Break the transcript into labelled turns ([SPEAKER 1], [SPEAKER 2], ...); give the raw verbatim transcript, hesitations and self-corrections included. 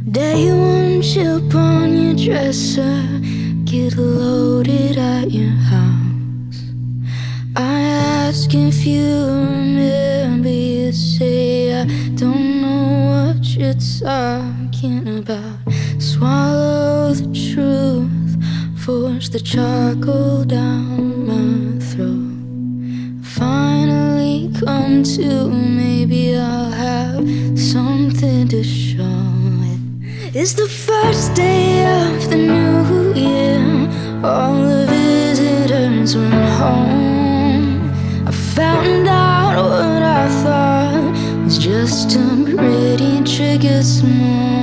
[SPEAKER 1] Day one, chip on your dresser, get loaded at your house. I ask if you remember, you say I don't know what you're talking about. Swallow the truth, force the charcoal down my throat. Finally come to, maybe I'll have something to show it. It's the first day of the new year, all the visitors went home. I found out what I thought was just a pretty trigger small.